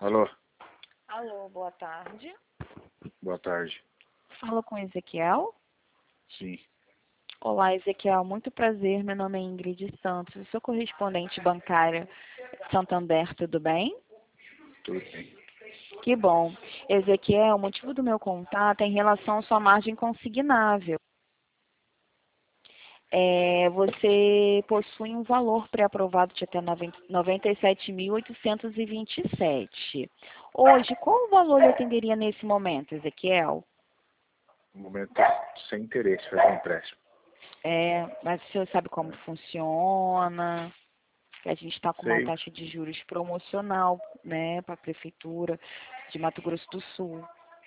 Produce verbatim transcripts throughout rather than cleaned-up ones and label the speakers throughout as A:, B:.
A: Alô,
B: Alô, boa tarde.
A: boa tarde.
B: Falo com Ezequiel.
A: Sim,
B: Olá, Ezequiel. Muito prazer. Meu nome é Ingrid Santos. Eu sou correspondente bancária Santander, tudo bem?
A: tudo bem.
B: Que bom. Ezequiel, o motivo do meu contato é em relação à sua margem consignável. É, você possui um valor pré-aprovado de até noventa e sete mil oitocentos e vinte e sete. Hoje, qual o valor lhe atenderia nesse momento, Ezequiel?
A: No momento, sem interesse, fazer um empréstimo.
B: É, mas o senhor sabe como funciona? Que a gente está com uma
A: Sei,
B: taxa de juros promocional, né, para a Prefeitura de Mato Grosso do Sul.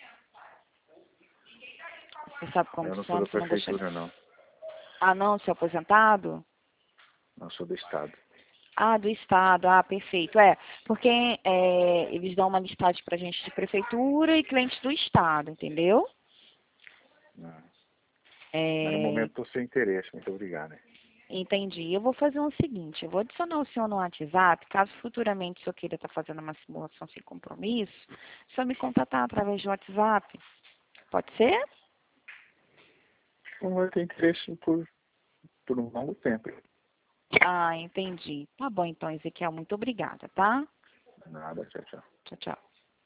B: Você sabe como
A: eu não sou
B: funciona?
A: da
B: Você não gostaria?
A: prefeitura, não.
B: Ah, não, seu aposentado?
A: Não sou do estado.
B: Ah, do Estado. Ah, perfeito. É, porque é, eles dão uma listagem para gente de Prefeitura e clientes do Estado, entendeu?
A: Não. Mas no
B: É,
A: momento, estou sem interesse. Muito obrigado. Né?
B: entendi. Eu vou fazer o seguinte, eu vou adicionar o senhor no WhatsApp, caso futuramente o senhor queira estar fazendo uma simulação sem compromisso, o senhor me contatar através do WhatsApp. Pode ser?
A: Não vai ter interesse por, por um longo tempo.
B: Ah, entendi. Tá bom então, Ezequiel. Muito obrigada, tá?
A: Nada, tchau, tchau.
B: Tchau, tchau.